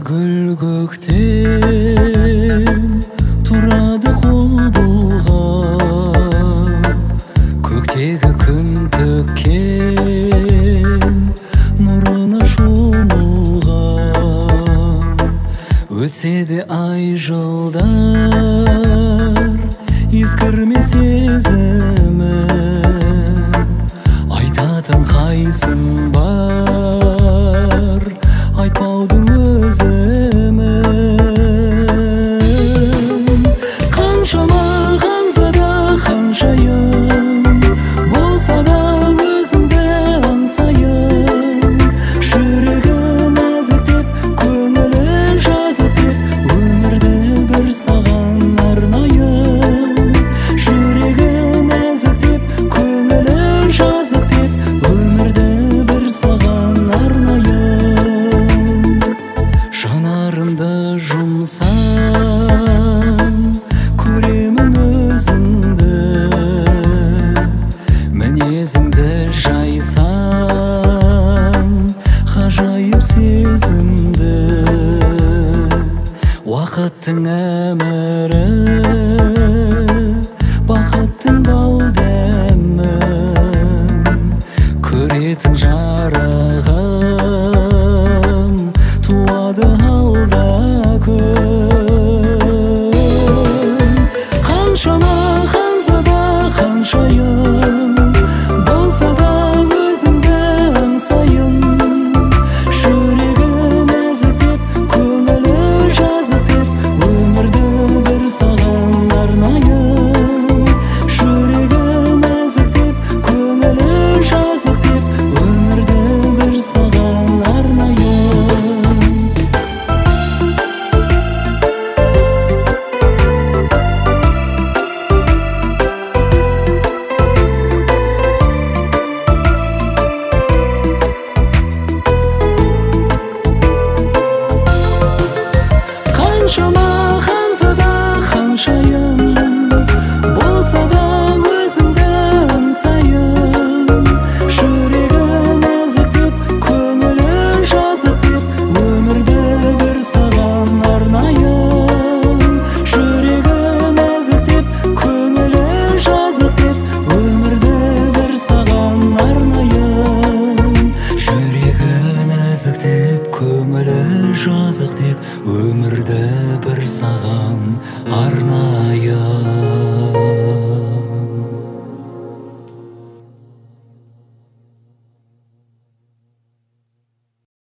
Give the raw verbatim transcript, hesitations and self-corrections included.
гүл көктен тұрады қол бұлғап, көктегі күн төккен нұрына шомылған. Өтсе ай жылдар, ескірмес сезімім, айтатын қайсың бар, айтпаудың өзімін. Қаншама қанса да ханшайым, болса да өзіңді аңсайын. Жүрегі нәзік деп, көңілі жазық деп, өмірді бір саған арнайын. Жүрегі нәзік деп, көңілі жазық деп, өмірді бір саған арнайын. Жанарымды жұмсам, көремін өзіңді, мінезіңді жайсам, ғажайып сезімді. Уақыттың әмірі, бақыттың бал дәмін, көретін жарығым, туады алда күн. Қаншама қанса да ханшайым, болса да өзіңді аңсайын. Жүрегі нәзік деп, көңілі жазық деп, өмірді бір саған арнайын. Жүрегі нәзік деп, көңілі жазық деп, өмірді бір саған арнайын. Қаншама қанса да ханшайым, болса да өзіңді аңсайын. Жүрегі нәзік деп, көңілі жазық деп, өмірді бір саған арнайын. Жүрегі нәзік деп, көңілі жазық деп, өмірді бір саған арнайын. Жүрегі нәзік деп, көңілі жазық деп, өмірді бір саған арнайын.